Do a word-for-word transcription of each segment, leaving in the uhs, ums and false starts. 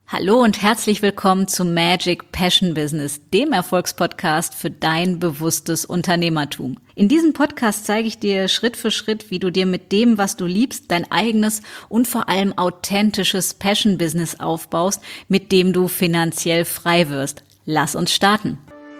Hallo und herzlich willkommen zu Magic Passion Business, dem Erfolgspodcast für dein bewusstes Unternehmertum. In diesem Podcast zeige ich dir Schritt für Schritt, wie du dir mit dem, was du liebst, dein eigenes und vor allem authentisches Passion Business aufbaust, mit dem du finanziell frei wirst. Lass uns starten.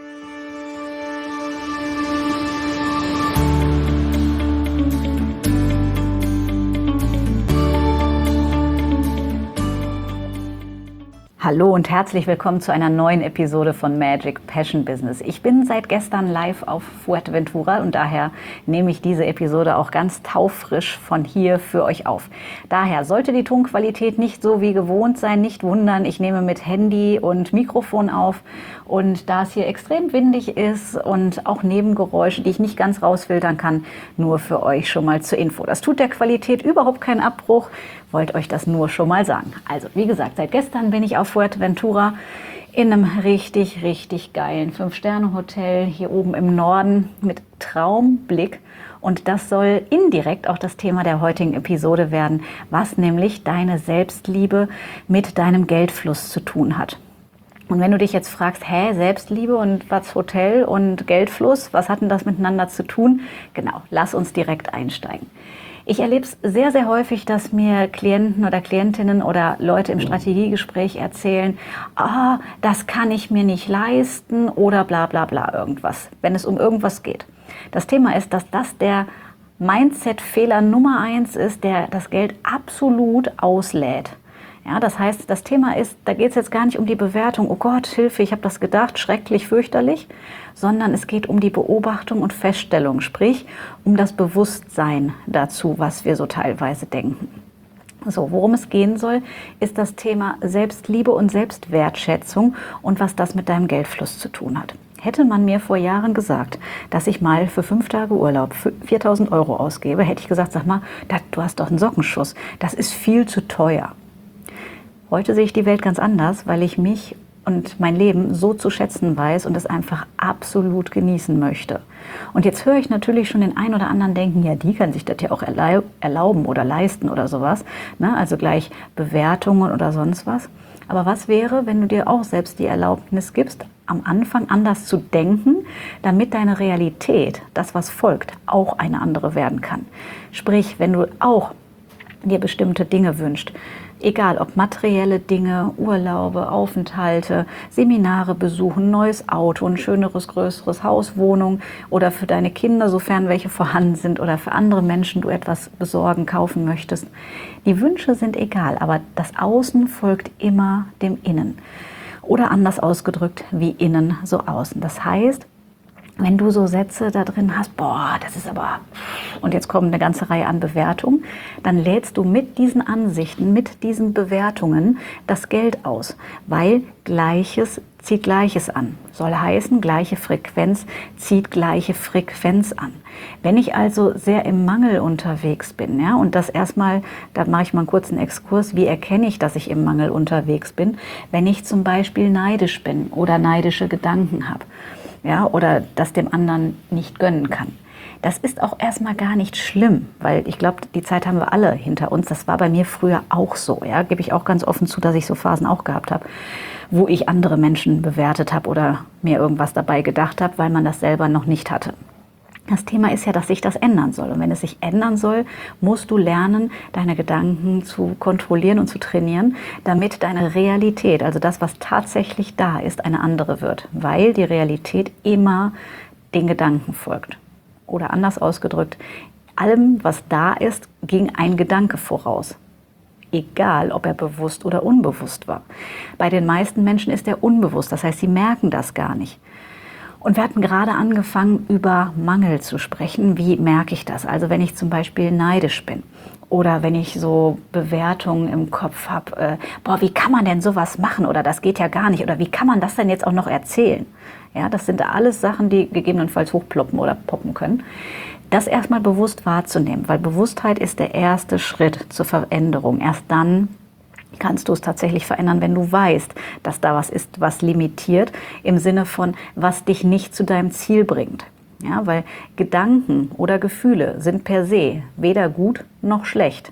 Hallo und herzlich willkommen zu einer neuen Episode von Magic Passion Business. Ich bin seit gestern live auf Fuerteventura und daher nehme ich diese Episode auch ganz taufrisch von hier für euch auf. Daher sollte die Tonqualität nicht so wie gewohnt sein, nicht wundern. Ich nehme mit Handy und Mikrofon auf und da es hier extrem windig ist und auch Nebengeräusche, die ich nicht ganz rausfiltern kann, nur für euch schon mal zur Info. Das tut der Qualität überhaupt keinen Abbruch. Wollte euch das nur schon mal sagen. Also, wie gesagt, seit gestern bin ich auf Fuerteventura in einem richtig, richtig geilen Fünf-Sterne-Hotel hier oben im Norden mit Traumblick. Und das soll indirekt auch das Thema der heutigen Episode werden, was nämlich deine Selbstliebe mit deinem Geldfluss zu tun hat. Und wenn du dich jetzt fragst, hä, Selbstliebe und was Hotel und Geldfluss, was hat denn das miteinander zu tun? Genau, lass uns direkt einsteigen. Ich erlebe es sehr, sehr häufig, dass mir Klienten oder Klientinnen oder Leute im Strategiegespräch erzählen, ah, das kann ich mir nicht leisten oder bla bla bla irgendwas, wenn es um irgendwas geht. Das Thema ist, dass das der Mindset-Fehler Nummer eins ist, der das Geld absolut auslädt. Ja, das heißt, das Thema ist, da geht es jetzt gar nicht um die Bewertung, oh Gott, Hilfe, ich habe das gedacht, schrecklich, fürchterlich, sondern es geht um die Beobachtung und Feststellung, sprich um das Bewusstsein dazu, was wir so teilweise denken. So, worum es gehen soll, ist das Thema Selbstliebe und Selbstwertschätzung und was das mit deinem Geldfluss zu tun hat. Hätte man mir vor Jahren gesagt, dass ich mal für fünf Tage Urlaub viertausend Euro ausgebe, hätte ich gesagt, sag mal, das, du hast doch einen Sockenschuss, das ist viel zu teuer. Heute sehe ich die Welt ganz anders, weil ich mich und mein Leben so zu schätzen weiß und es einfach absolut genießen möchte. Und jetzt höre ich natürlich schon den einen oder anderen denken, ja, die kann sich das ja auch erlauben oder leisten oder sowas, ne? Also gleich Bewertungen oder sonst was. Aber was wäre, wenn du dir auch selbst die Erlaubnis gibst, am Anfang anders zu denken, damit deine Realität, das was folgt, auch eine andere werden kann? Sprich, wenn du auch dir bestimmte Dinge wünscht, egal ob materielle Dinge, Urlaube, Aufenthalte, Seminare besuchen, neues Auto, ein schöneres, größeres Haus, Wohnung oder für deine Kinder, sofern welche vorhanden sind oder für andere Menschen du etwas besorgen, kaufen möchtest. Die Wünsche sind egal, aber das Außen folgt immer dem Innen. Oder anders ausgedrückt, wie innen, so außen. Das heißt, wenn du so Sätze da drin hast, boah, das ist aber, und jetzt kommt eine ganze Reihe an Bewertungen, dann lädst du mit diesen Ansichten, mit diesen Bewertungen das Geld aus, weil Gleiches zieht Gleiches an. Soll heißen, gleiche Frequenz zieht gleiche Frequenz an. Wenn ich also sehr im Mangel unterwegs bin, ja, und das erstmal, da mache ich mal einen kurzen Exkurs, wie erkenne ich, dass ich im Mangel unterwegs bin, wenn ich zum Beispiel neidisch bin oder neidische Gedanken habe. Ja, oder das dem anderen nicht gönnen kann. Das ist auch erstmal gar nicht schlimm, weil ich glaube, die Zeit haben wir alle hinter uns. Das war bei mir früher auch so, ja, gebe ich auch ganz offen zu, dass ich so Phasen auch gehabt habe, wo ich andere Menschen bewertet habe oder mir irgendwas dabei gedacht habe, weil man das selber noch nicht hatte. Das Thema ist ja, dass sich das ändern soll. Und wenn es sich ändern soll, musst du lernen, deine Gedanken zu kontrollieren und zu trainieren, damit deine Realität, also das, was tatsächlich da ist, eine andere wird. Weil die Realität immer den Gedanken folgt. Oder anders ausgedrückt, allem, was da ist, ging ein Gedanke voraus. Egal, ob er bewusst oder unbewusst war. Bei den meisten Menschen ist er unbewusst, das heißt, sie merken das gar nicht. Und wir hatten gerade angefangen, über Mangel zu sprechen. Wie merke ich das? Also wenn ich zum Beispiel neidisch bin oder wenn ich so Bewertungen im Kopf habe, äh, boah, wie kann man denn sowas machen oder das geht ja gar nicht oder wie kann man das denn jetzt auch noch erzählen? Ja, das sind alles Sachen, die gegebenenfalls hochploppen oder poppen können. Das erstmal bewusst wahrzunehmen, weil Bewusstheit ist der erste Schritt zur Veränderung. Erst dann kannst du es tatsächlich verändern, wenn du weißt, dass da was ist, was limitiert, im Sinne von, was dich nicht zu deinem Ziel bringt. Ja, weil Gedanken oder Gefühle sind per se weder gut noch schlecht.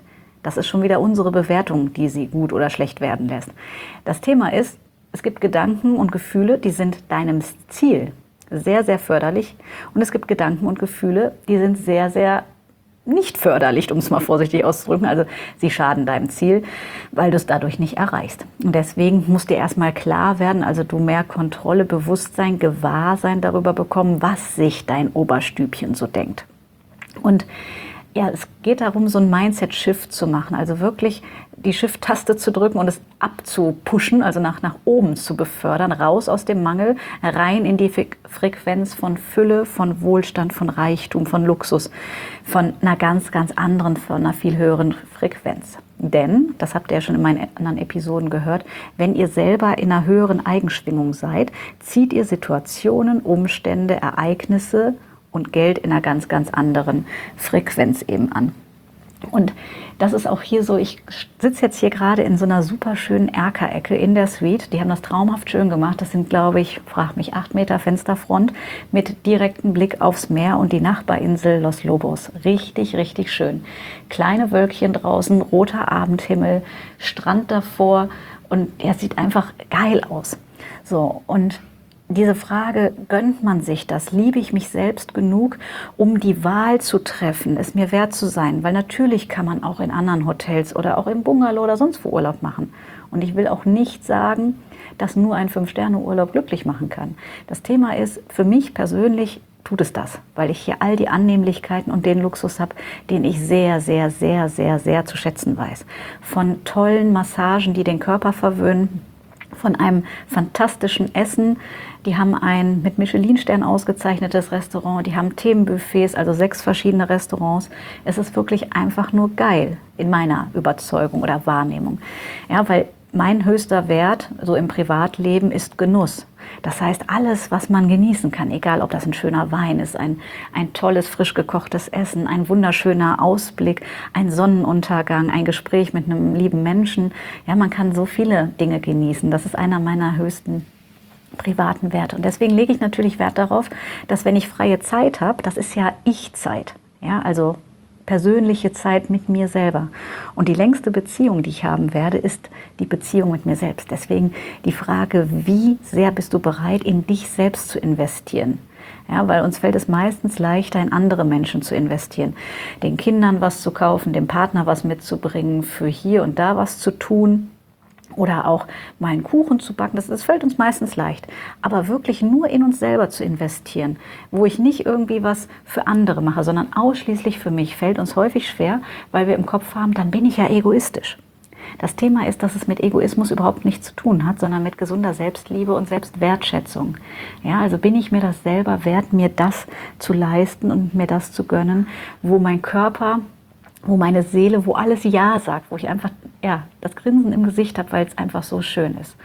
Das ist schon wieder unsere Bewertung, die sie gut oder schlecht werden lässt. Das Thema ist, es gibt Gedanken und Gefühle, die sind deinem Ziel sehr, sehr förderlich. Und es gibt Gedanken und Gefühle, die sind sehr, sehr nicht förderlich, um es mal vorsichtig auszudrücken. Also sie schaden deinem Ziel, weil du es dadurch nicht erreichst. Und deswegen muss dir erstmal klar werden, also du mehr Kontrolle, Bewusstsein, Gewahrsein darüber bekommen, was sich dein Oberstübchen so denkt. Und ja, es geht darum, so ein Mindset-Shift zu machen, also wirklich die Shift-Taste zu drücken und es abzupushen, also nach, nach oben zu befördern, raus aus dem Mangel, rein in die Frequenz von Fülle, von Wohlstand, von Reichtum, von Luxus, von einer ganz, ganz anderen, von einer viel höheren Frequenz. Denn, das habt ihr ja schon in meinen anderen Episoden gehört, wenn ihr selber in einer höheren Eigenschwingung seid, zieht ihr Situationen, Umstände, Ereignisse und Geld in einer ganz, ganz anderen Frequenz eben an. Und das ist auch hier so, ich sitze jetzt hier gerade in so einer super schönen Erkerecke in der Suite. Die haben das traumhaft schön gemacht. Das sind, glaube ich, frag mich, acht Meter Fensterfront mit direktem Blick aufs Meer und die Nachbarinsel Los Lobos. Richtig, richtig schön. Kleine Wölkchen draußen, roter Abendhimmel, Strand davor und er sieht einfach geil aus. So, und diese Frage, gönnt man sich das? Liebe ich mich selbst genug, um die Wahl zu treffen, es mir wert zu sein? Weil natürlich kann man auch in anderen Hotels oder auch im Bungalow oder sonst wo Urlaub machen. Und ich will auch nicht sagen, dass nur ein Fünf-Sterne-Urlaub glücklich machen kann. Das Thema ist, für mich persönlich tut es das, weil ich hier all die Annehmlichkeiten und den Luxus habe, den ich sehr, sehr, sehr, sehr, sehr zu schätzen weiß. Von tollen Massagen, die den Körper verwöhnen, von einem fantastischen Essen. Die haben ein mit Michelin-Stern ausgezeichnetes Restaurant, die haben Themenbuffets, also sechs verschiedene Restaurants. Es ist wirklich einfach nur geil in meiner Überzeugung oder Wahrnehmung. Ja, weil mein höchster Wert so im Privatleben ist Genuss. Das heißt, alles, was man genießen kann, egal ob das ein schöner Wein ist, ein, ein tolles, frisch gekochtes Essen, ein wunderschöner Ausblick, ein Sonnenuntergang, ein Gespräch mit einem lieben Menschen. Ja, man kann so viele Dinge genießen. Das ist einer meiner höchsten privaten Werte. Und deswegen lege ich natürlich Wert darauf, dass wenn ich freie Zeit habe, das ist ja Ich-Zeit. Ja, also persönliche Zeit mit mir selber. Und die längste Beziehung, die ich haben werde, ist die Beziehung mit mir selbst. Deswegen die Frage, wie sehr bist du bereit, in dich selbst zu investieren? Ja, weil uns fällt es meistens leichter, in andere Menschen zu investieren. Den Kindern was zu kaufen, dem Partner was mitzubringen, für hier und da was zu tun. Oder auch mal einen Kuchen zu backen, das, das fällt uns meistens leicht. Aber wirklich nur in uns selber zu investieren, wo ich nicht irgendwie was für andere mache, sondern ausschließlich für mich, fällt uns häufig schwer, weil wir im Kopf haben, dann bin ich ja egoistisch. Das Thema ist, dass es mit Egoismus überhaupt nichts zu tun hat, sondern mit gesunder Selbstliebe und Selbstwertschätzung. Ja, also bin ich mir das selber wert, mir das zu leisten und mir das zu gönnen, wo mein Körper, wo meine Seele, wo alles Ja sagt, wo ich einfach ja, das Grinsen im Gesicht habe, weil es einfach so schön ist.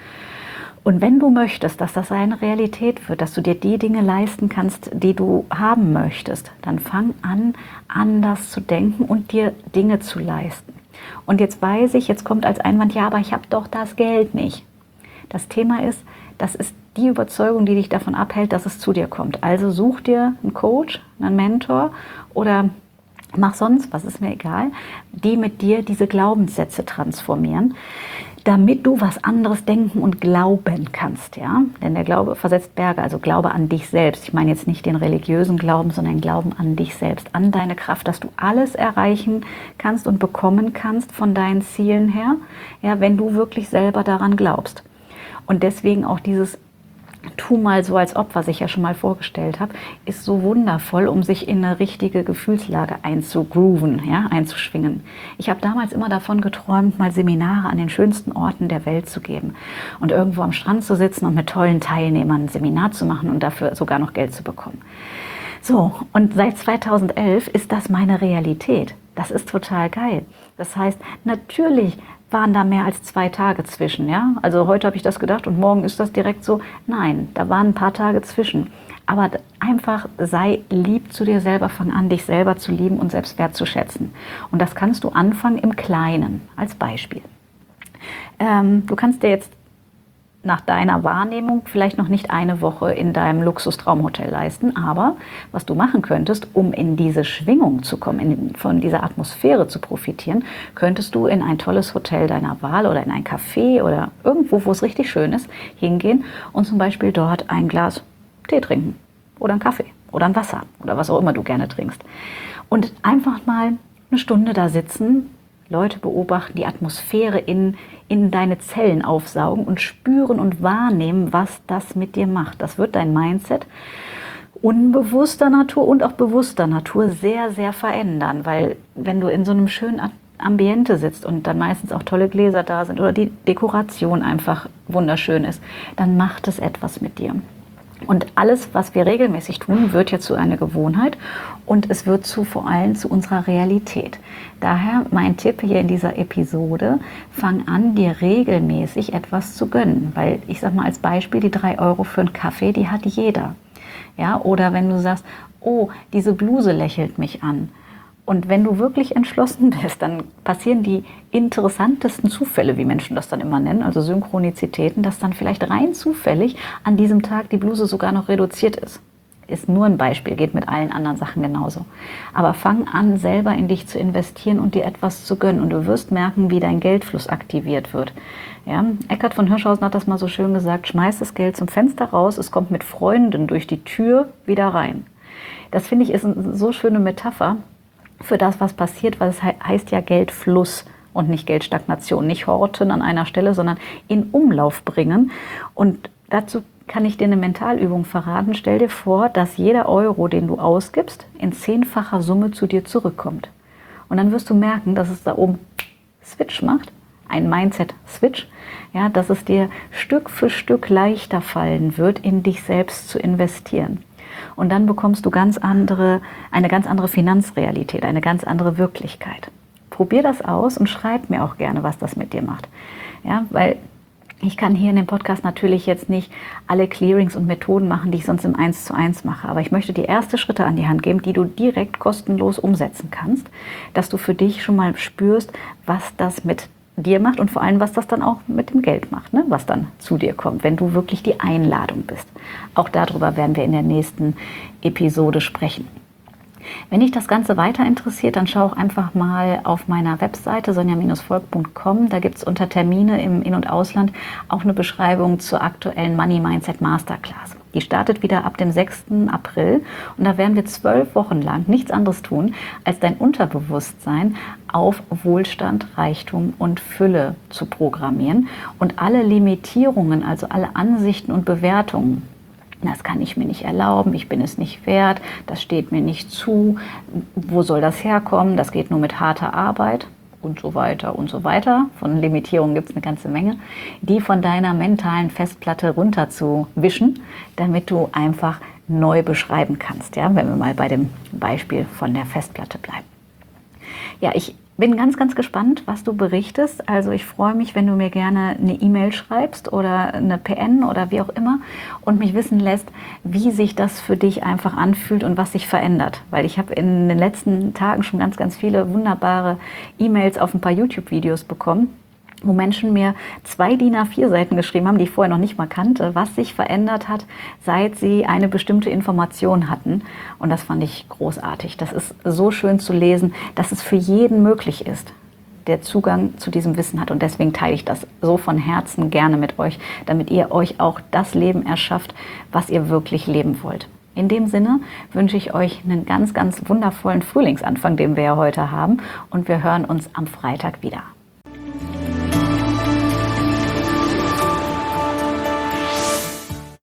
Und wenn du möchtest, dass das eine Realität wird, dass du dir die Dinge leisten kannst, die du haben möchtest, dann fang an, anders zu denken und dir Dinge zu leisten. Und jetzt weiß ich, jetzt kommt als Einwand, ja, aber ich habe doch das Geld nicht. Das Thema ist, das ist die Überzeugung, die dich davon abhält, dass es zu dir kommt. Also such dir einen Coach, einen Mentor oder mach sonst, was ist mir egal, die mit dir diese Glaubenssätze transformieren, damit du was anderes denken und glauben kannst, ja? Denn der Glaube versetzt Berge, also Glaube an dich selbst. Ich meine jetzt nicht den religiösen Glauben, sondern Glauben an dich selbst, an deine Kraft, dass du alles erreichen kannst und bekommen kannst von deinen Zielen her, ja, wenn du wirklich selber daran glaubst. Und deswegen auch dieses Tu mal so als ob, was ich ja schon mal vorgestellt habe, ist so wundervoll, um sich in eine richtige Gefühlslage einzugrooven, ja, einzuschwingen. Ich habe damals immer davon geträumt, mal Seminare an den schönsten Orten der Welt zu geben und irgendwo am Strand zu sitzen und mit tollen Teilnehmern ein Seminar zu machen und dafür sogar noch Geld zu bekommen. So, und seit zweitausendelf ist das meine Realität. Das ist total geil. Das heißt, natürlich waren da mehr als zwei Tage zwischen, ja? Also heute habe ich das gedacht und morgen ist das direkt so. Nein, da waren ein paar Tage zwischen. Aber einfach sei lieb zu dir selber, fang an, dich selber zu lieben und selbst wertzuschätzen. Und das kannst du anfangen im Kleinen, als Beispiel. Ähm, du kannst dir jetzt nach deiner Wahrnehmung vielleicht noch nicht eine Woche in deinem Luxustraumhotel leisten, aber was du machen könntest, um in diese Schwingung zu kommen, in, von dieser Atmosphäre zu profitieren, könntest du in ein tolles Hotel deiner Wahl oder in ein Café oder irgendwo, wo es richtig schön ist, hingehen und zum Beispiel dort ein Glas Tee trinken oder einen Kaffee oder ein Wasser oder was auch immer du gerne trinkst. Und einfach mal eine Stunde da sitzen, Leute beobachten, die Atmosphäre in, in deine Zellen aufsaugen und spüren und wahrnehmen, was das mit dir macht. Das wird dein Mindset unbewusster Natur und auch bewusster Natur sehr, sehr verändern. Weil wenn du in so einem schönen Ambiente sitzt und dann meistens auch tolle Gläser da sind oder die Dekoration einfach wunderschön ist, dann macht es etwas mit dir. Und alles, was wir regelmäßig tun, wird ja zu einer Gewohnheit und es wird zu, vor allem zu unserer Realität. Daher mein Tipp hier in dieser Episode, fang an, dir regelmäßig etwas zu gönnen. Weil ich sage mal als Beispiel, die drei Euro für einen Kaffee, die hat jeder. Ja, oder wenn du sagst, oh, diese Bluse lächelt mich an. Und wenn du wirklich entschlossen bist, dann passieren die interessantesten Zufälle, wie Menschen das dann immer nennen, also Synchronizitäten, dass dann vielleicht rein zufällig an diesem Tag die Bluse sogar noch reduziert ist. Ist nur ein Beispiel, geht mit allen anderen Sachen genauso. Aber fang an, selber in dich zu investieren und dir etwas zu gönnen. Und du wirst merken, wie dein Geldfluss aktiviert wird. Ja, Eckhard von Hirschhausen hat das mal so schön gesagt, schmeiß das Geld zum Fenster raus, es kommt mit Freunden durch die Tür wieder rein. Das finde ich ist eine so schöne Metapher für das, was passiert, weil es heißt ja Geldfluss und nicht Geldstagnation, nicht horten an einer Stelle, sondern in Umlauf bringen. Und dazu kann ich dir eine Mentalübung verraten. Stell dir vor, dass jeder Euro, den du ausgibst, in zehnfacher Summe zu dir zurückkommt. Und dann wirst du merken, dass es da oben Switch macht, ein Mindset-Switch, ja, dass es dir Stück für Stück leichter fallen wird, in dich selbst zu investieren. Und dann bekommst du ganz andere, eine ganz andere Finanzrealität, eine ganz andere Wirklichkeit. Probier das aus und schreib mir auch gerne, was das mit dir macht. Ja, weil ich kann hier in dem Podcast natürlich jetzt nicht alle Clearings und Methoden machen, die ich sonst im eins zu eins mache. Aber ich möchte dir erste Schritte an die Hand geben, die du direkt kostenlos umsetzen kannst, dass du für dich schon mal spürst, was das mit dir macht und vor allem, was das dann auch mit dem Geld macht, ne? Was dann zu dir kommt, wenn du wirklich die Einladung bist. Auch darüber werden wir in der nächsten Episode sprechen. Wenn dich das Ganze weiter interessiert, dann schau auch einfach mal auf meiner Webseite sonja Bindestrich volk Punkt com. Da gibt es unter Termine im In- und Ausland auch eine Beschreibung zur aktuellen Money Mindset Masterclass. Die startet wieder ab dem sechsten April und da werden wir zwölf Wochen lang nichts anderes tun, als dein Unterbewusstsein auf Wohlstand, Reichtum und Fülle zu programmieren und alle Limitierungen, also alle Ansichten und Bewertungen. Das kann ich mir nicht erlauben, ich bin es nicht wert, das steht mir nicht zu, wo soll das herkommen, das geht nur mit harter Arbeit und so weiter und so weiter. Von Limitierungen gibt es eine ganze Menge, die von deiner mentalen Festplatte runterzuwischen, damit du einfach neu beschreiben kannst, ja, wenn wir mal bei dem Beispiel von der Festplatte bleiben. Ja, ich bin ganz, ganz gespannt, was du berichtest. Also ich freue mich, wenn du mir gerne eine E-Mail schreibst oder eine P N oder wie auch immer und mich wissen lässt, wie sich das für dich einfach anfühlt und was sich verändert. Weil ich habe in den letzten Tagen schon ganz, ganz viele wunderbare E-Mails auf ein paar YouTube-Videos bekommen, wo Menschen mir zwei D I N A vier Seiten geschrieben haben, die ich vorher noch nicht mal kannte, was sich verändert hat, seit sie eine bestimmte Information hatten. Und das fand ich großartig. Das ist so schön zu lesen, dass es für jeden möglich ist, der Zugang zu diesem Wissen hat. Und deswegen teile ich das so von Herzen gerne mit euch, damit ihr euch auch das Leben erschafft, was ihr wirklich leben wollt. In dem Sinne wünsche ich euch einen ganz, ganz wundervollen Frühlingsanfang, den wir ja heute haben. Und wir hören uns am Freitag wieder.